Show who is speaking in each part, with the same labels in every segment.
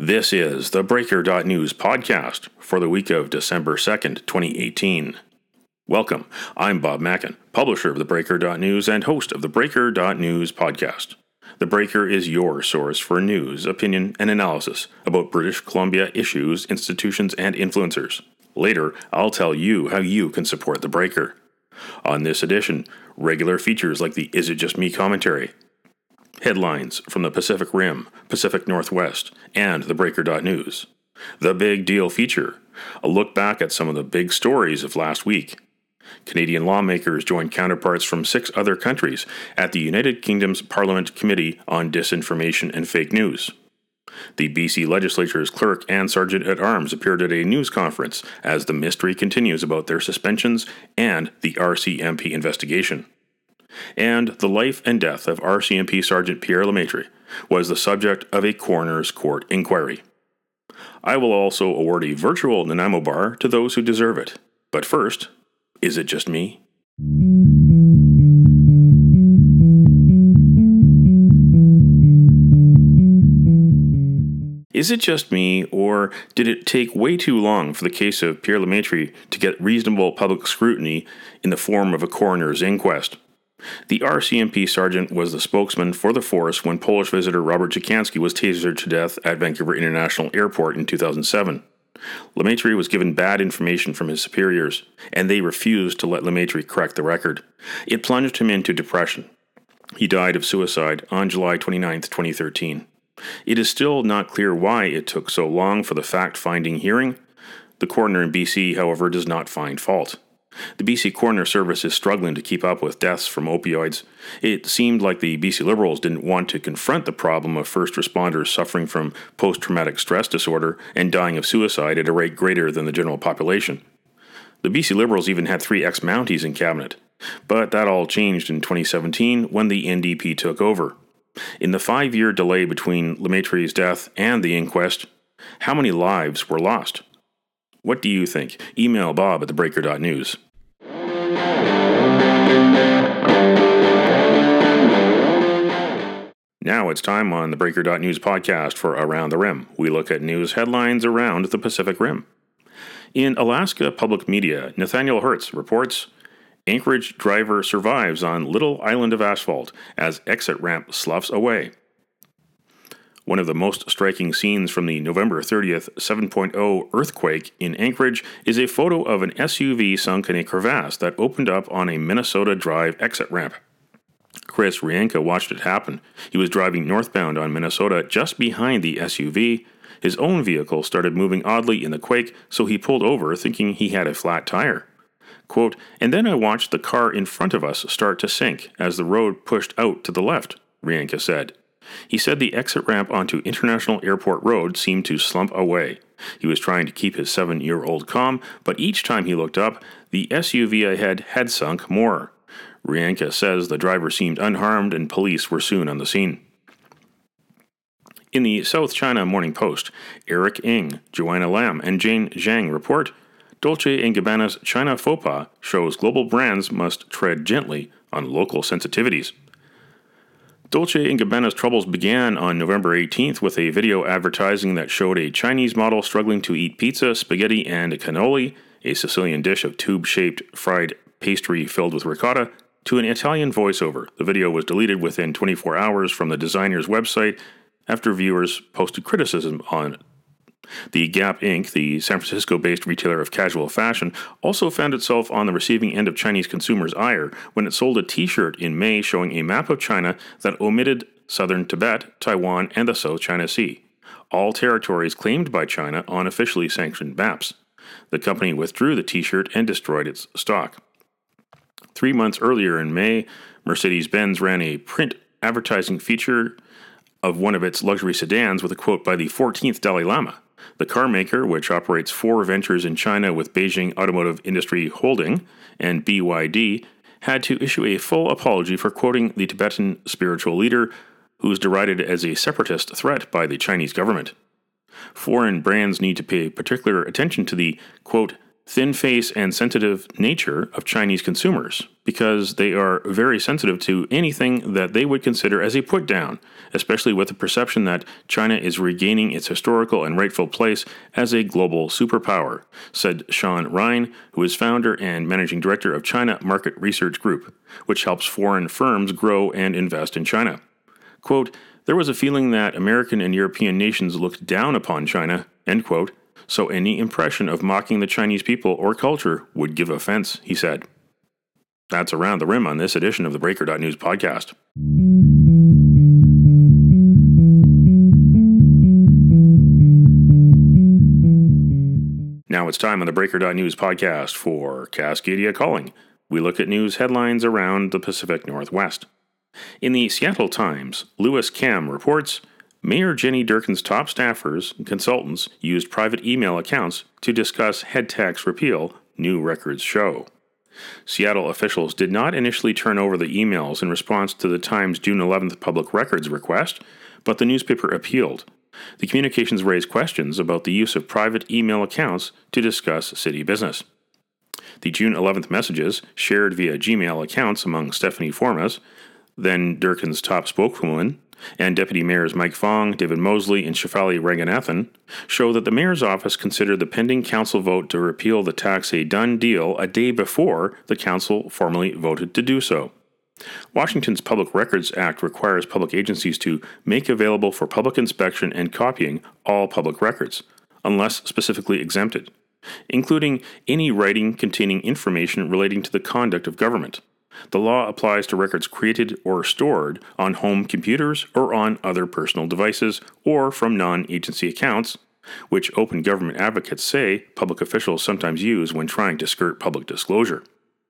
Speaker 1: This is the Breaker.News podcast for the week of December 2nd, 2018. Welcome, I'm Bob Mackin, publisher of the Breaker.News and host of the Breaker.News podcast. The Breaker is your source for news, opinion, and analysis about British Columbia issues, institutions, and influencers. Later, I'll tell you how you can support the Breaker. On this edition, regular features like the Is It Just Me commentary, headlines from the Pacific Rim, Pacific Northwest, and the Breaker.News. The Big Deal feature, a look back at some of the big stories of last week. Canadian lawmakers joined counterparts from 6 other countries at the United Kingdom's Parliament Committee on Disinformation and Fake News. The BC Legislature's clerk and sergeant-at-arms appeared at a news conference as the mystery continues about their suspensions and the RCMP investigation. And the life and death of RCMP Sergeant Pierre Lemaitre was the subject of a coroner's court inquiry. I will also award a virtual Nanaimo bar to those who deserve it. But first, is it just me? Is it just me, or did it take way too long for the case of Pierre Lemaitre to get reasonable public scrutiny in the form of a coroner's inquest? The RCMP sergeant was the spokesman for the force when Polish visitor Robert Dziekanski was tasered to death at Vancouver International Airport in 2007. Lemaitre was given bad information from his superiors, and they refused to let Lemaitre correct the record. It plunged him into depression. He died of suicide on July 29, 2013. It is still not clear why it took so long for the fact-finding hearing. The coroner in BC, however, does not find fault. The BC Coroner Service is struggling to keep up with deaths from opioids. It seemed like the BC Liberals didn't want to confront the problem of first responders suffering from post-traumatic stress disorder and dying of suicide at a rate greater than the general population. The BC Liberals even had 3 ex-Mounties in cabinet, but that all changed in 2017 when the NDP took over. In the 5-year delay between Lemaitre's death and the inquest, how many lives were lost? What do you think? Email Bob at thebreaker.news. Now it's time on the Breaker.News podcast for Around the Rim. We look at news headlines around the Pacific Rim. In Alaska public media, Nathaniel Hertz reports, Anchorage driver survives on little island of asphalt as exit ramp sloughs away. One of the most striking scenes from the November 30th 7.0 earthquake in Anchorage is a photo of an SUV sunk in a crevasse that opened up on a Minnesota Drive exit ramp. Chris Rienka watched it happen. He was driving northbound on Minnesota just behind the SUV. His own vehicle started moving oddly in the quake, so he pulled over thinking he had a flat tire. Quote, and then I watched the car in front of us start to sink as the road pushed out to the left, Rienka said. He said the exit ramp onto International Airport Road seemed to slump away. He was trying to keep his 7-year-old calm, but each time he looked up, the SUV ahead had sunk more. Rienka says the driver seemed unharmed and police were soon on the scene. In the South China Morning Post, Eric Ng, Joanna Lam, and Jane Zhang report, Dolce & Gabbana's China faux pas shows global brands must tread gently on local sensitivities. Dolce & Gabbana's troubles began on November 18th with a video advertising that showed a Chinese model struggling to eat pizza, spaghetti, and cannoli, a Sicilian dish of tube-shaped fried pastry filled with ricotta, to an Italian voiceover. The video was deleted within 24 hours from the designer's website after viewers posted criticism on it. The Gap Inc., the San Francisco-based retailer of casual fashion, also found itself on the receiving end of Chinese consumers' ire when it sold a t-shirt in May showing a map of China that omitted southern Tibet, Taiwan, and the South China Sea, all territories claimed by China on officially sanctioned maps. The company withdrew the t-shirt and destroyed its stock. 3 months earlier in May, Mercedes-Benz ran a print advertising feature of one of its luxury sedans with a quote by the 14th Dalai Lama. The car maker, which operates 4 ventures in China with Beijing Automotive Industry Holding and BYD, had to issue a full apology for quoting the Tibetan spiritual leader, who is derided as a separatist threat by the Chinese government. Foreign brands need to pay particular attention to the, quote, thin face and sensitive nature of Chinese consumers, because they are very sensitive to anything that they would consider as a put-down, especially with the perception that China is regaining its historical and rightful place as a global superpower, said Sean Ryan, who is founder and managing director of China Market Research Group, which helps foreign firms grow and invest in China. Quote, "There was a feeling that American and European nations looked down upon China," end quote, "so any impression of mocking the Chinese people or culture would give offense," he said. That's Around the Rim on this edition of the Breaker.News podcast. Now it's time on the Breaker.News podcast for Cascadia Calling. We look at news headlines around the Pacific Northwest. In the Seattle Times, Louis Kam reports, Mayor Jenny Durkan's top staffers and consultants used private email accounts to discuss head tax repeal, new records show. Seattle officials did not initially turn over the emails in response to the Times' June 11th public records request, but the newspaper appealed. The communications raised questions about the use of private email accounts to discuss city business. The June 11th messages, shared via Gmail accounts among Stephanie Formas, then Durkan's top spokeswoman, and Deputy Mayors Mike Fong, David Mosley, and Shefali Ranganathan, show that the mayor's office considered the pending council vote to repeal the tax a done deal a day before the council formally voted to do so. Washington's Public Records Act requires public agencies to make available for public inspection and copying all public records, unless specifically exempted, including any writing containing information relating to the conduct of government. The law applies to records created or stored on home computers or on other personal devices or from non-agency accounts, which open government advocates say public officials sometimes use when trying to skirt public disclosure.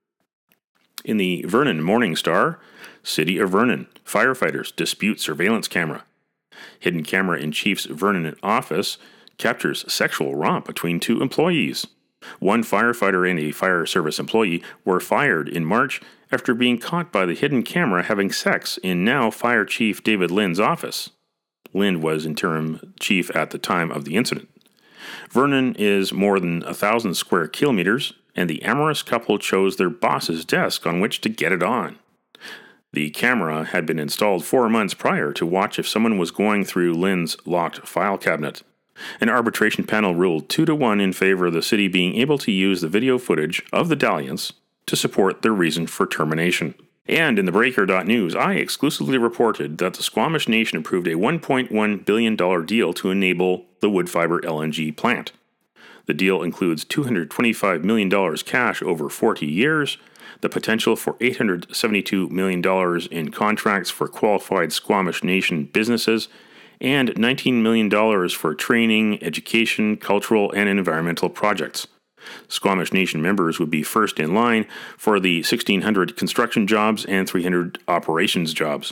Speaker 1: In the Vernon Morning Star, City of Vernon, firefighters dispute surveillance camera. Hidden camera in Chief's Vernon office captures sexual romp between two employees. One firefighter and a fire service employee were fired in March after being caught by the hidden camera having sex in now Fire Chief David Lynn's office. Lynn was interim chief at the time of the incident. Vernon is more than 1,000 square kilometers, and the amorous couple chose their boss's desk on which to get it on. The camera had been installed 4 months prior to watch if someone was going through Lynn's locked file cabinet. An arbitration panel ruled 2-1 in favor of the city being able to use the video footage of the dalliance to support their reason for termination. And in the Breaker.News, I exclusively reported that the Squamish Nation approved a $1.1 billion deal to enable the Woodfibre LNG plant. The deal includes $225 million cash over 40 years, the potential for $872 million in contracts for qualified Squamish Nation businesses, and $19 million for training, education, cultural, and environmental projects. Squamish Nation members would be first in line for the 1,600 construction jobs and 300 operations jobs.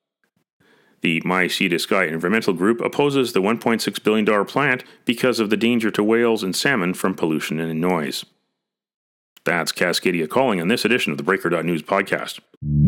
Speaker 1: The My Sea to Sky Environmental Group opposes the $1.6 billion plant because of the danger to whales and salmon from pollution and noise. That's Cascadia Calling on this edition of the Breaker.News podcast.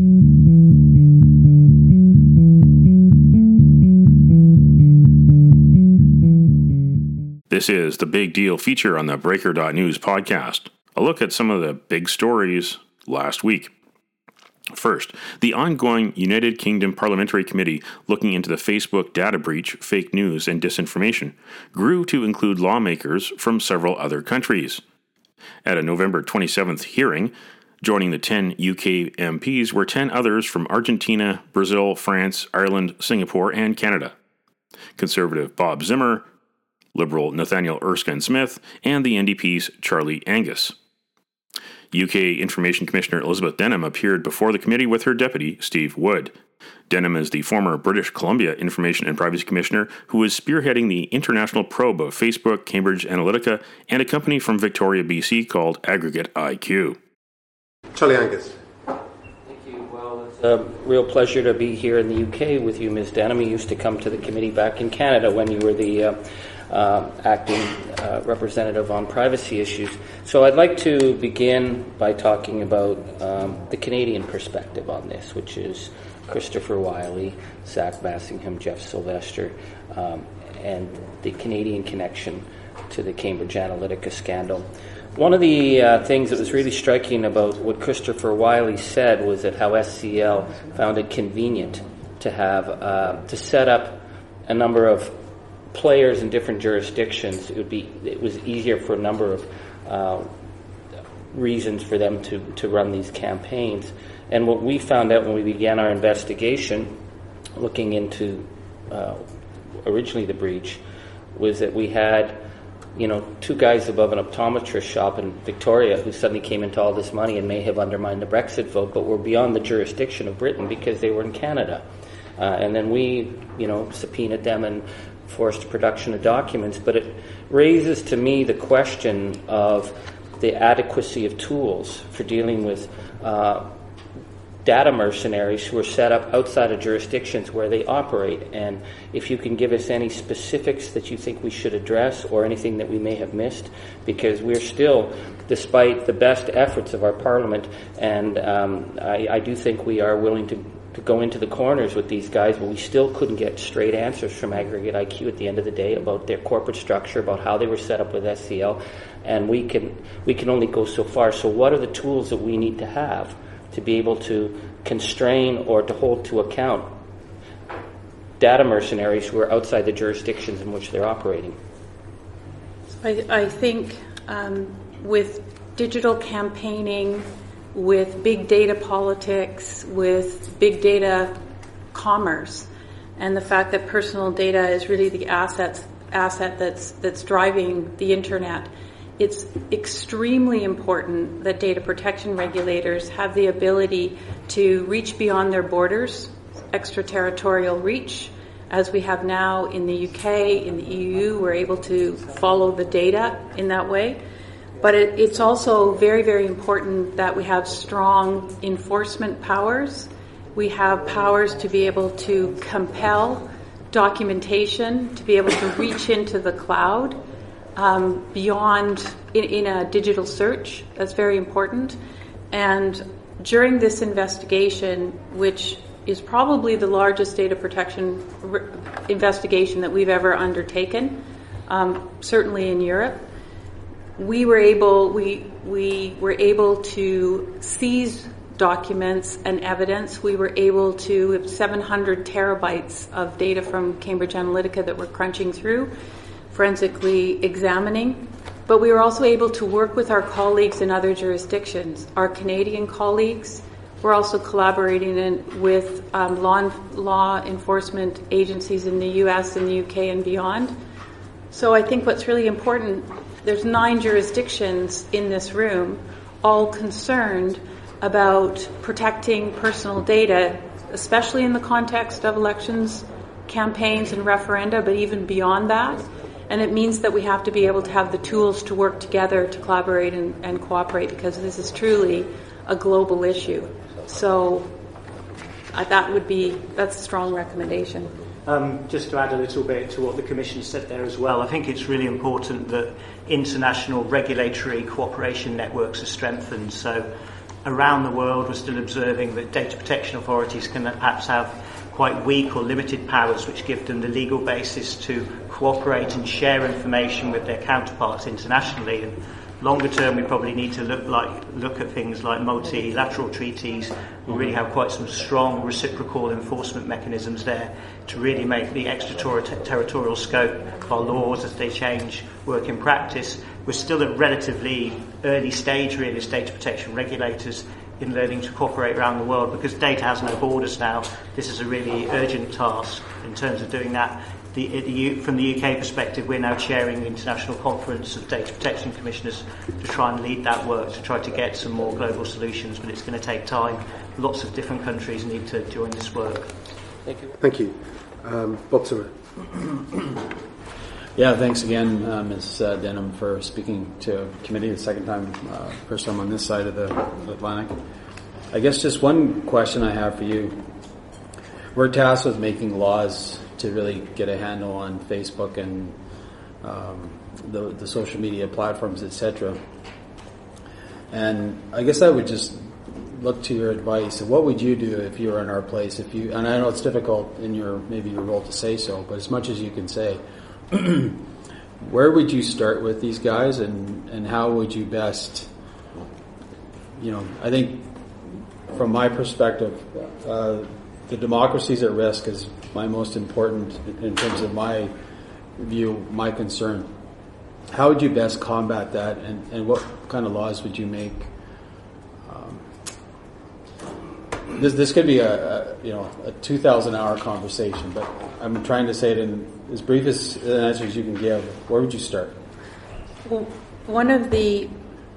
Speaker 1: This is the Big Deal feature on the Breaker.News podcast. A look at some of the big stories last week. First, the ongoing United Kingdom Parliamentary Committee looking into the Facebook data breach, fake news, and disinformation grew to include lawmakers from several other countries. At a November 27th hearing, joining the 10 UK MPs were 10 others from Argentina, Brazil, France, Ireland, Singapore, and Canada. Conservative Bob Zimmer, Liberal Nathaniel Erskine-Smith, and the NDP's Charlie Angus. UK Information Commissioner Elizabeth Denham appeared before the committee with her deputy, Steve Wood. Denham is the former British Columbia Information and Privacy Commissioner who is spearheading the international probe of Facebook, Cambridge Analytica, and a company from Victoria, BC called Aggregate IQ.
Speaker 2: Charlie Angus.
Speaker 3: Thank you. Well, it's a real pleasure to be here in the UK with you, Ms. Denham. You used to come to the committee back in Canada when you were the acting representative on privacy issues. So I'd like to begin by talking about the Canadian perspective on this, which is Christopher Wylie, Zach Massingham, Jeff Sylvester, and the Canadian connection to the Cambridge Analytica scandal. One of the things that was really striking about what Christopher Wiley said was that how SCL found it convenient to have to set up a number of players in different jurisdictions. It was easier for a number of reasons for them to run these campaigns. And what we found out when we began our investigation, looking into originally the breach, was that we had two guys above an optometrist shop in Victoria who suddenly came into all this money and may have undermined the Brexit vote, but were beyond the jurisdiction of Britain because they were in Canada. And then we, subpoenaed them and forced production of documents. But it raises to me the question of the adequacy of tools for dealing with data mercenaries who are set up outside of jurisdictions where they operate. And if you can give us any specifics that you think we should address or anything that we may have missed, because we're still, despite the best efforts of our Parliament, and I do think we are willing to go into the corners with these guys, but we still couldn't get straight answers from Aggregate IQ at the end of the day about their corporate structure, about how they were set up with SCL, and we can only go so far. So what are the tools that we need to have to be able to constrain or to hold to account data mercenaries who are outside the jurisdictions in which they're operating?
Speaker 4: I think with digital campaigning, with big data politics, with big data commerce, and the fact that personal data is really the asset that's driving the internet, it's extremely important that data protection regulators have the ability to reach beyond their borders, extraterritorial reach, as we have now in the UK, in the EU. We're able to follow the data in that way. But it's also very, very important that we have strong enforcement powers. We have powers to be able to compel documentation, to be able to reach into the cloud beyond in a digital search. That's very important. And during this investigation, which is probably the largest data protection investigation that we've ever undertaken, certainly in Europe, we were able to seize documents and evidence. We were able to have 700 terabytes of data from Cambridge Analytica that we're crunching through, forensically examining. But we were also able to work with our colleagues in other jurisdictions. Our Canadian colleagues were also collaborating with law enforcement agencies in the US and the UK and beyond. So I think what's really important, there's 9 jurisdictions in this room, all concerned about protecting personal data, especially in the context of elections, campaigns, and referenda, but even beyond that. And it means that we have to be able to have the tools to work together, to collaborate and cooperate, because this is truly a global issue. So that's a strong recommendation.
Speaker 5: Just to add a little bit to what the Commission said there as well, I think it's really important that international regulatory cooperation networks are strengthened. So around the world, we're still observing that data protection authorities can perhaps have quite weak or limited powers which give them the legal basis to cooperate and share information with their counterparts internationally. And longer term, we probably need to look at things like multilateral treaties. We really have quite some strong reciprocal enforcement mechanisms there to really make the extraterritorial scope of our laws as they change work in practice. We're still at a relatively early stage, really, as data protection regulators in learning to cooperate around the world, because data has no borders now. This is a really urgent task in terms of doing that. From the UK perspective, we're now chairing the International Conference of Data Protection Commissioners to try and lead that work, to try to get some more global solutions, but it's going to take time. Lots of different countries need to join this work.
Speaker 3: Thank you.
Speaker 2: Thank you. Bob Surrett.
Speaker 6: Yeah, thanks again, Ms. Denham, for speaking to committee the second time, first time on this side of the Atlantic. I guess just one question I have for you. We're tasked with making laws to really get a handle on Facebook and the social media platforms, etc. And I guess I would just look to your advice. What would you do if you were in our place? And I know it's difficult in your role to say so, but as much as you can say, where would you start with these guys, and how would you best, I think from my perspective, the democracy's at risk is my most important in terms of my view, my concern. How would you best combat that, and what kind of laws would you make? This could be a 2,000-hour conversation, but I'm trying to say it in as brief as an answer as you can give. Where would you start?
Speaker 4: Well, one of the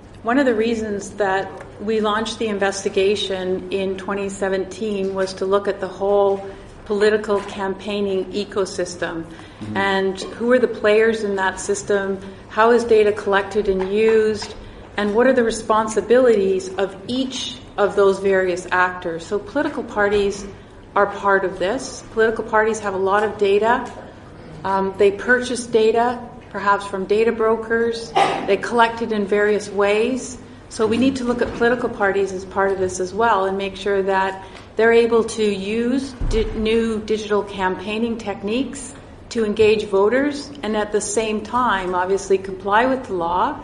Speaker 4: reasons that we launched the investigation in 2017 was to look at the whole political campaigning ecosystem, and who are the players in that system, how is data collected and used, and what are the responsibilities of each of those various actors. So political parties are part of this. Political parties have a lot of data. They purchase data, perhaps from data brokers. They collect it in various ways. So we need to look at political parties as part of this as well and make sure that they're able to use new digital campaigning techniques to engage voters, and at the same time, obviously, comply with the law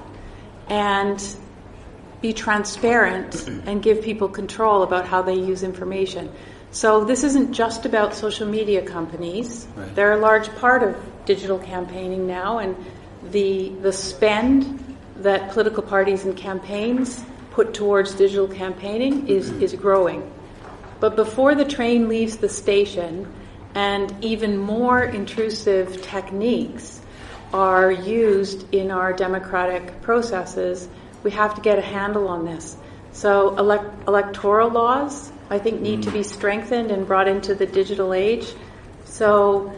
Speaker 4: and be transparent and give people control about how they use information. So this isn't just about social media companies. Right. They're a large part of digital campaigning now, and the spend that political parties and campaigns put towards digital campaigning is growing. But before the train leaves the station, and even more intrusive techniques are used in our democratic processes, we have to get a handle on this. So electoral laws, I think, need to be strengthened and brought into the digital age. So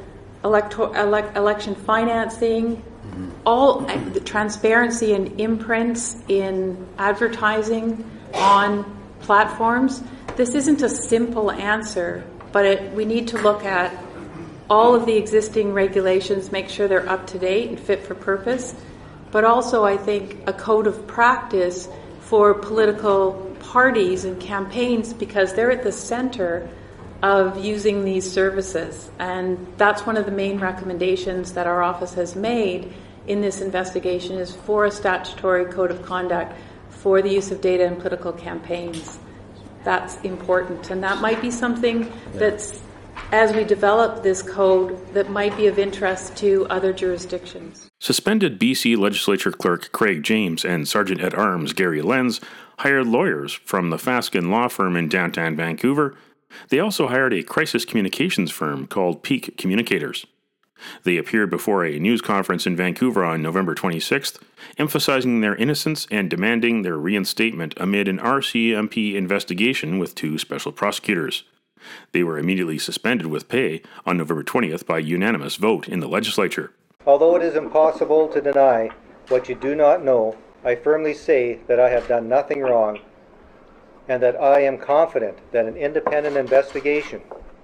Speaker 4: election financing, all the transparency and imprints in advertising on platforms. This isn't a simple answer, but we need to look at all of the existing regulations, make sure they're up to date and fit for purpose, but also I think a code of practice for political parties and campaigns, because they're at the center of using these services. And that's one of the main recommendations that our office has made in this investigation, is for a statutory code of conduct for the use of data in political campaigns. That's important, and that might be something that's, as we develop this code, that might be of interest to other jurisdictions.
Speaker 1: Suspended BC Legislature Clerk Craig James and Sergeant-at-Arms Gary Lenz hired lawyers from the Fasken law firm in downtown Vancouver. They also hired a crisis communications firm called Peak Communicators. They appeared before a news conference in Vancouver on November 26th, emphasizing their innocence and demanding their reinstatement amid an RCMP investigation with two special prosecutors. They were immediately suspended with pay on November 20th by unanimous vote in the legislature.
Speaker 7: Although it is impossible to deny what you do not know, I firmly say that I have done nothing wrong, and that I am confident that an independent investigation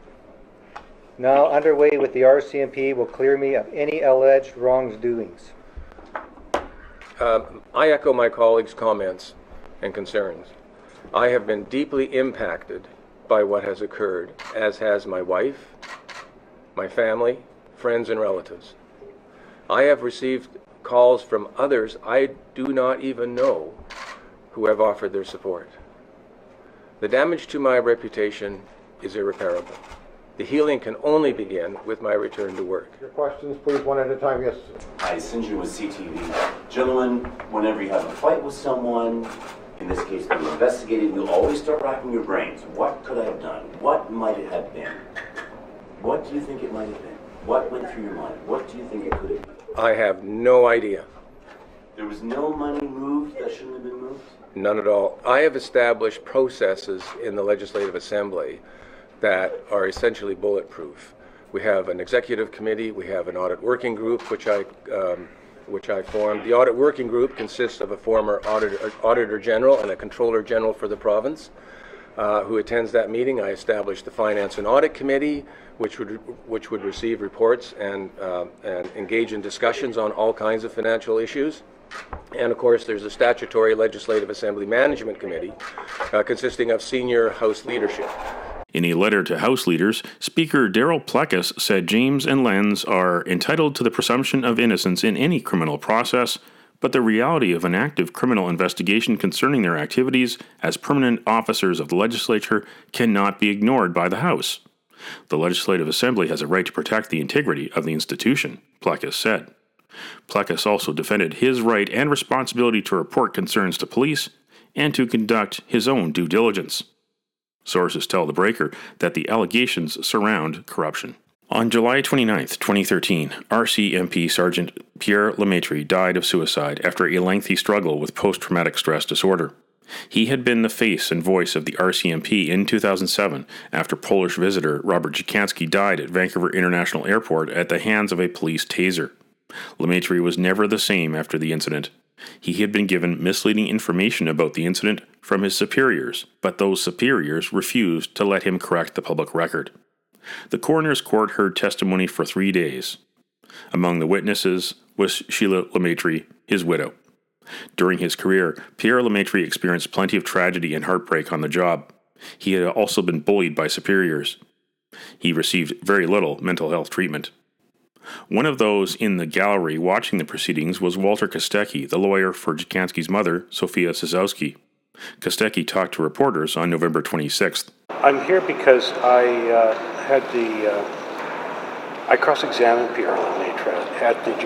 Speaker 7: now underway with the RCMP will clear me of any alleged wrongdoings.
Speaker 8: I echo my colleagues' comments and concerns. I have been deeply impacted by what has occurred, as has my wife, my family, friends, and relatives. I have received calls from others I do not even know who have offered their support. The damage to my reputation is irreparable. The healing can only begin with my return to work.
Speaker 2: Your questions, please, one at a time. Yes.
Speaker 9: Hi, Sinjin with CTV. Gentlemen, whenever you have a fight with someone, in this case being investigated, you always start racking your brains. What could I have done? What might it have been? What do you think it might have been? What went through your mind? What do you think it could have been?
Speaker 8: I have no idea.
Speaker 9: There was no money moved that shouldn't have been moved?
Speaker 8: None at all. I have established processes in the Legislative Assembly that are essentially bulletproof. We have an executive committee, we have an audit working group, which I formed. The audit working group consists of a former auditor general and a controller general for the province who attends that meeting. I established the finance and audit committee, which would receive reports and engage in discussions on all kinds of financial issues. And of course, there's a statutory Legislative Assembly Management Committee consisting of senior House leadership.
Speaker 1: In a letter to House leaders, Speaker Darryl Plecas said James and Lenz are entitled to the presumption of innocence in any criminal process, but the reality of an active criminal investigation concerning their activities as permanent officers of the legislature cannot be ignored by the House. The Legislative Assembly has a right to protect the integrity of the institution, Plecas said. Plecas also defended his right and responsibility to report concerns to police and to conduct his own due diligence. Sources tell The Breaker that the allegations surround corruption. On July 29, 2013, RCMP Sergeant Pierre Lemaitre died of suicide after a lengthy struggle with post-traumatic stress disorder. He had been the face and voice of the RCMP in 2007 after Polish visitor Robert Dziekanski died at Vancouver International Airport at the hands of a police taser. Lemaitre was never the same after the incident. He had been given misleading information about the incident from his superiors, but those superiors refused to let him correct the public record. The coroner's court heard testimony for 3 days. Among the witnesses was Sheila Lemaitre, his widow. During his career, Pierre Lemaitre experienced plenty of tragedy and heartbreak on the job. He had also been bullied by superiors. He received very little mental health treatment. One of those in the gallery watching the proceedings was Walter Kostecki, the lawyer for Dziekanski's mother, Sofia Sosowski. Kostecki talked to reporters on November 26th.
Speaker 10: I'm here because I cross-examined Pierre Lemaitre at the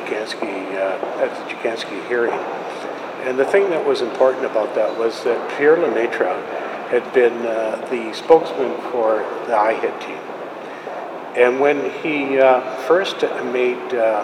Speaker 10: Dziekanski hearing. And the thing that was important about that was that Pierre Lemaitre had been the spokesman for the IHIT team. And when he first made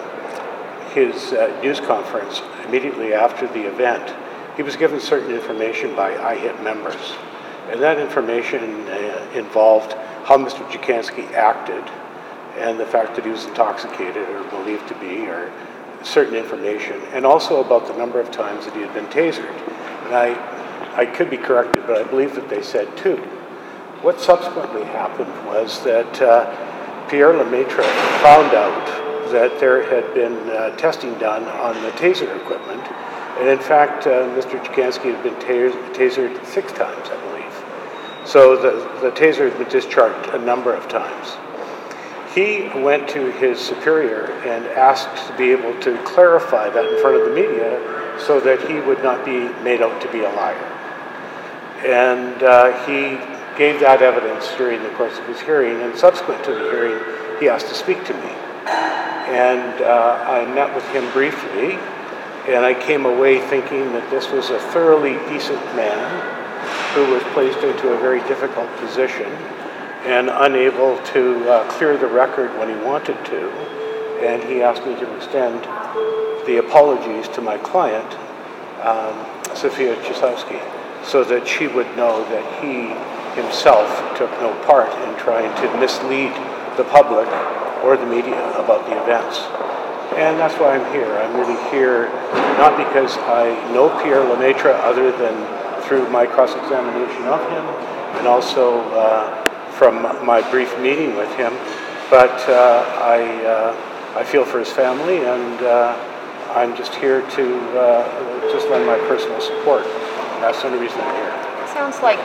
Speaker 10: his news conference immediately after the event, he was given certain information by IHIT members. And that information involved how Mr. Dziekanski acted and the fact that he was intoxicated or believed to be, or certain information, and also about the number of times that he had been tasered. And I could be corrected, but I believe that they said 2. What subsequently happened was that Pierre Lemaitre found out that there had been testing done on the taser equipment, and in fact, Mr. Dziekanski had been tasered 6 times, I believe. So the taser had been discharged a number of times. He went to his superior and asked to be able to clarify that in front of the media so that he would not be made out to be a liar. And he gave that evidence during the course of his hearing, and subsequent to the hearing, he asked to speak to me. And I met with him briefly, and I came away thinking that this was a thoroughly decent man who was placed into a very difficult position and unable to clear the record when he wanted to. And he asked me to extend the apologies to my client, Sofia Sosowski, so that she would know that he himself took no part in trying to mislead the public or the media about the events. And that's why I'm here. I'm really here not because I know Pierre Lemaitre other than through my cross-examination of him and also from my brief meeting with him, but I feel for his family, and I'm just here to just lend my personal support. That's the only reason I'm here.
Speaker 11: It sounds like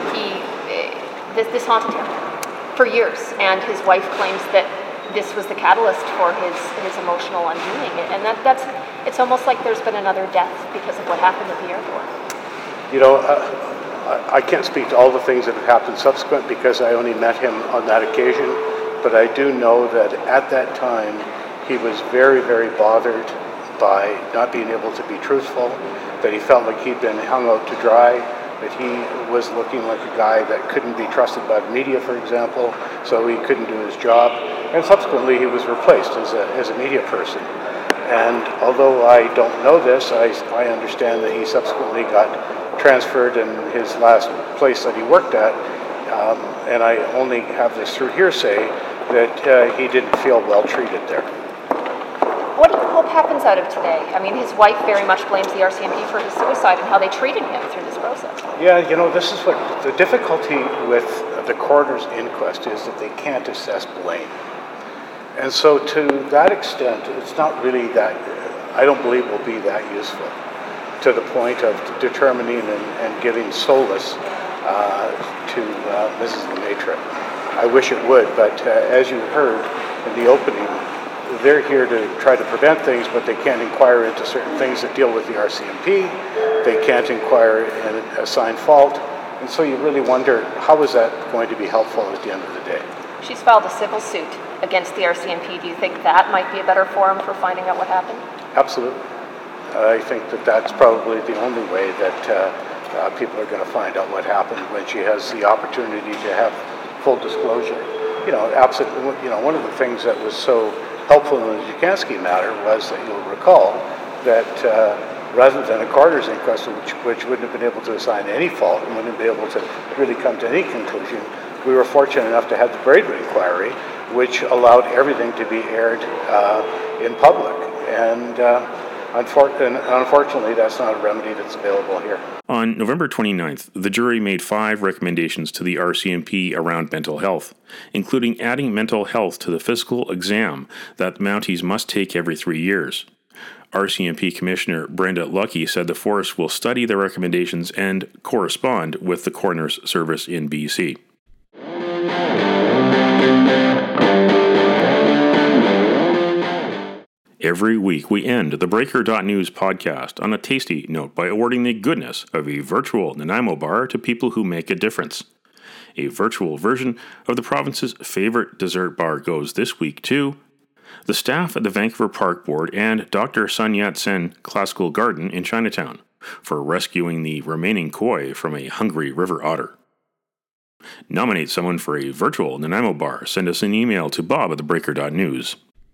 Speaker 11: this haunted him for years, and his wife claims that this was the catalyst for his emotional undoing, and it's almost like there's been another death because of what happened at the airport.
Speaker 10: You know, I can't speak to all the things that have happened subsequent because I only met him on that occasion, but I do know that at that time he was very, very bothered by not being able to be truthful, that he felt like he'd been hung out to dry, that he was looking like a guy that couldn't be trusted by the media, for example, so he couldn't do his job. And subsequently he was replaced as a media person. And although I don't know this, I understand that he subsequently got transferred in his last place that he worked at, and I only have this through hearsay, that he didn't feel well treated there.
Speaker 11: What do you hope happens out of today? I mean, his wife very much blames the RCMP for his suicide and how they treated him through this process.
Speaker 10: Yeah, you know, this is what the difficulty with the coroner's inquest is, that they can't assess blame. And so to that extent, it's not really that, I don't believe will be that useful to the point of determining and giving solace to Mrs. Lemaitre. I wish it would, but as you heard in the opening, they're here to try to prevent things, but they can't inquire into certain things that deal with the RCMP. They can't inquire and assign fault. And so you really wonder, how is that going to be helpful at the end of the day?
Speaker 11: She's filed a civil suit against the RCMP. Do you think that might be a better forum for finding out what happened?
Speaker 10: Absolutely. I think that that's probably the only way that people are going to find out what happened when she has the opportunity to have full disclosure. One of the things that was so helpful in the Jukansky matter was that you'll recall that rather than a coroner's inquest, which wouldn't have been able to assign any fault and wouldn't be able to really come to any conclusion, we were fortunate enough to have the Braidwood inquiry, which allowed everything to be aired in public. And unfortunately, that's not a remedy that's available here.
Speaker 1: On November 29th, the jury made 5 recommendations to the RCMP around mental health, including adding mental health to the physical exam that Mounties must take every 3 years. RCMP Commissioner Brenda Lucki said the force will study the recommendations and correspond with the Coroner's Service in BC. Every week we end the Breaker.News podcast on a tasty note by awarding the goodness of a virtual Nanaimo bar to people who make a difference. A virtual version of the province's favorite dessert bar goes this week to the staff at the Vancouver Park Board and Dr. Sun Yat-sen Classical Garden in Chinatown for rescuing the remaining koi from a hungry river otter. Nominate someone for a virtual Nanaimo bar. Send us an email to bob@thebreaker.news.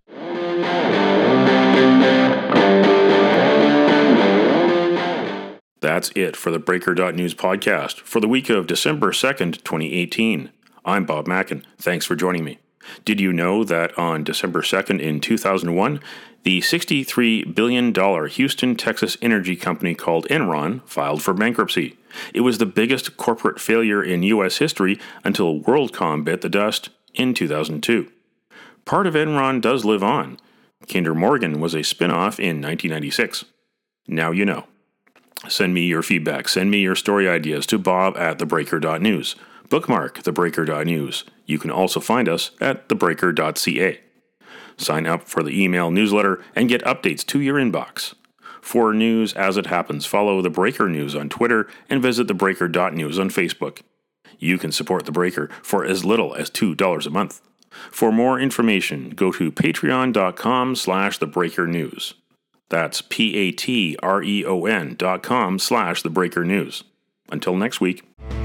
Speaker 1: That's it for the Breaker.News podcast for the week of December 2nd, 2018. I'm Bob Mackin. Thanks for joining me. Did you know that on December 2nd in 2001, the $63 billion Houston, Texas energy company called Enron filed for bankruptcy? It was the biggest corporate failure in U.S. history until WorldCom bit the dust in 2002. Part of Enron does live on. Kinder Morgan was a spin-off in 1996. Now you know. Send me your feedback. Send me your story ideas to bob@thebreaker.news. Bookmark thebreaker.news. You can also find us at thebreaker.ca. Sign up for the email newsletter and get updates to your inbox. For news as it happens, follow The Breaker News on Twitter and visit thebreaker.news on Facebook. You can support The Breaker for as little as $2 a month. For more information, go to patreon.com/thebreakernews. That's patreon.com/thebreakernews. Until next week.